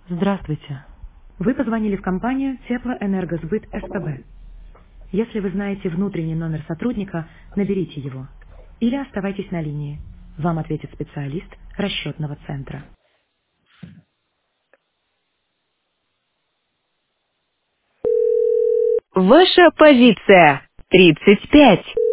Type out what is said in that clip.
Здравствуйте. Вы позвонили в компанию Теплоэнергосбыт СПБ. Если вы знаете внутренний номер сотрудника, наберите его. Или оставайтесь на линии. Вам ответит специалист расчетного центра. Ваша позиция 35.